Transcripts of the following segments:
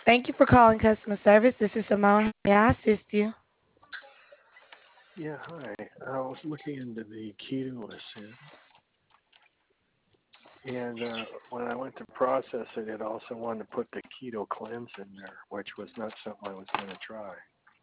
Thank you for calling customer service. This is Simone. May I assist you? Yeah, hi. I was looking into the keto ascent, and when I went to process it, it also wanted to put the keto cleanse in there, which was not something I was going to try.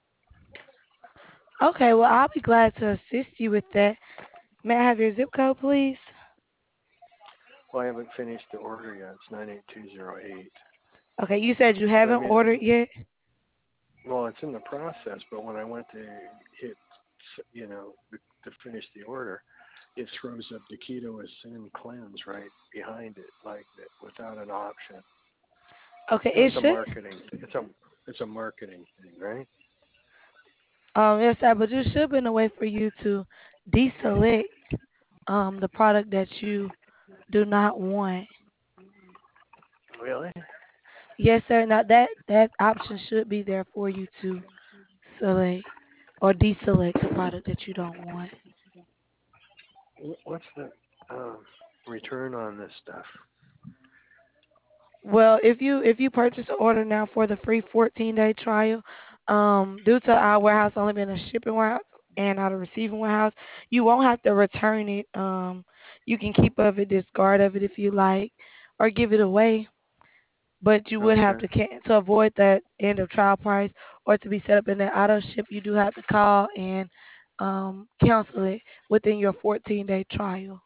Okay, well, I'll be glad to assist you with that. May I have your zip code, please? Well, I haven't finished the order yet. It's 98208. Okay, you said you But I haven't mean, ordered yet? well, it's in the process, but when I went to hit, to finish the order, it throws up the keto ascent cleanse right behind it, like that, without an option. Okay, And it it's a should. marketing. It's a marketing thing, right? Yes, sir, but there should have been a way for you to deselect the product that you do not want. Really? Yes, sir. Now that option should be there for you to select or deselect the product that you don't want. What's the um, return on this stuff? Well, if you purchase an order now for the free 14-day trial, due to our warehouse only being a shipping warehouse and not a receiving warehouse, you won't have to return it. You can keep of it, discard of it if you like, or give it away. But you would have Okay. to to avoid that end of trial price or to be set up in the auto ship. You do have to call and cancel it within your 14-day trial.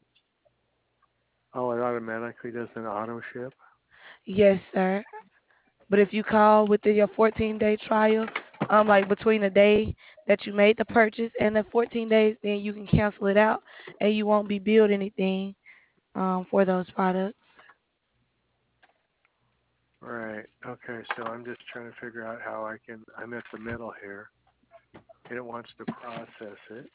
Oh, it automatically does an auto ship. Yes, sir. But if you call within your 14-day trial, like between the day that you made the purchase and the 14 days, then you can cancel it out and you won't be billed anything for those products. Right. Okay. So I'm just trying to figure out how I can. I'm at the middle here, and it wants to process it.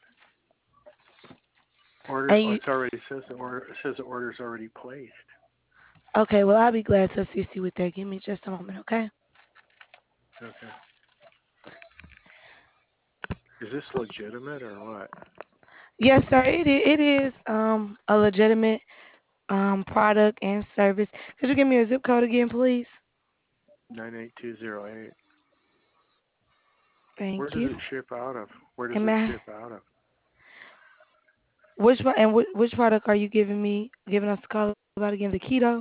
Order. And Oh, you, it's already says the order. It says the order's already placed. okay, well, I'll be glad to assist you with that. Give me just a moment, okay? Okay. Is this legitimate or what? Yes, sir. It is a legitimate product and service. Could you give me your zip code again, please? 98208. Where Thank does you. it ship out of? Where does And it ma- ship out of? which product are you giving us the call about again? The keto.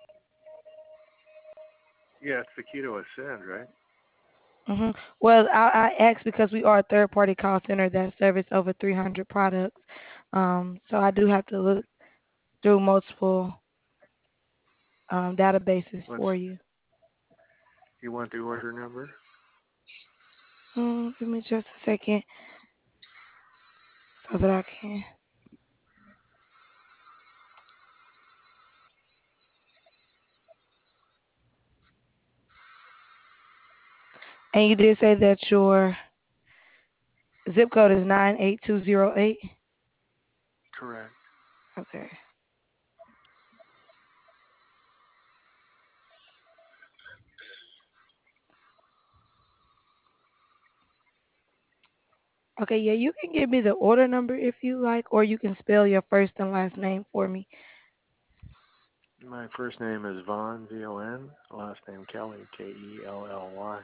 Yeah, it's the Keto Ascend, right? Well, I asked because we are a third party call center that service over 300 products. So I do have to look through multiple databases What's for you. you want the order number? Give me just a second so that I can. And you did say that your zip code is 98208. Correct. Okay. Okay, yeah, you can give me the order number if you like, or you can spell your first and last name for me. My first name is Vaughn, VON. Last name Kelly, KELLY.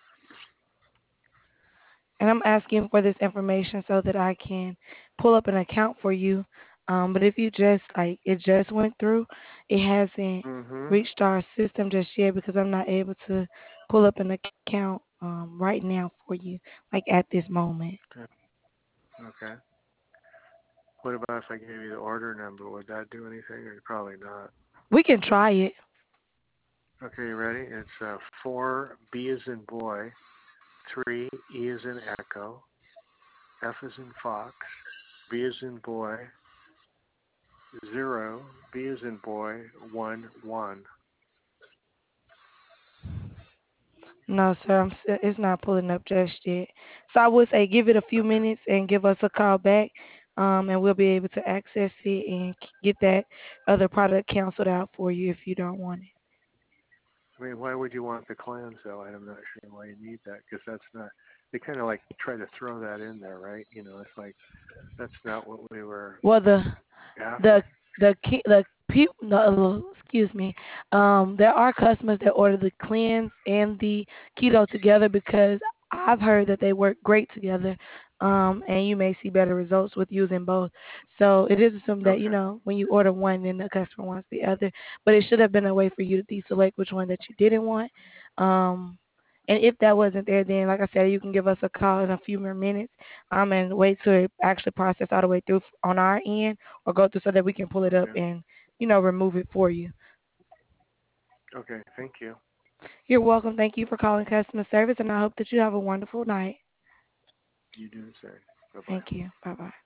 And I'm asking for this information so that I can pull up an account for you. But if you just like it just went through, it hasn't Mm-hmm. reached our system just yet because I'm not able to pull up an account right now for you, like at this moment. Okay. Okay. What about if I gave you the order number? Would that do anything, or probably not? We can try it. Okay, you ready? It's 4 B as in boy, 3 E as in echo, F as in fox, B as in boy, 0 B as in boy, 1 1. No, sir, it's not pulling up just yet. So I would say give it a few Okay. minutes and give us a call back, and we'll be able to access it and get that other product canceled out for you if you don't want it. I mean, why would you want the cleanse though? I'm not sure why you need that because that's not. They kind of like try to throw that in there, right? It's like that's not what we were Well, the after. the the no, excuse me. There are customers that order the cleanse and the keto together because I've heard that they work great together. And you may see better results with using both. So it is assumed that, Okay. when you order one, then the customer wants the other. But it should have been a way for you to deselect which one that you didn't want. Um, and if that wasn't there, then like I said, you can give us a call in a few more minutes. And wait till it actually process all the way through on our end, or go through so that we can pull it up Okay. and remove it for you. Okay. Thank you. You're welcome. Thank you for calling customer service, and I hope that you have a wonderful night. You do the same. Bye bye. Thank you. Bye bye.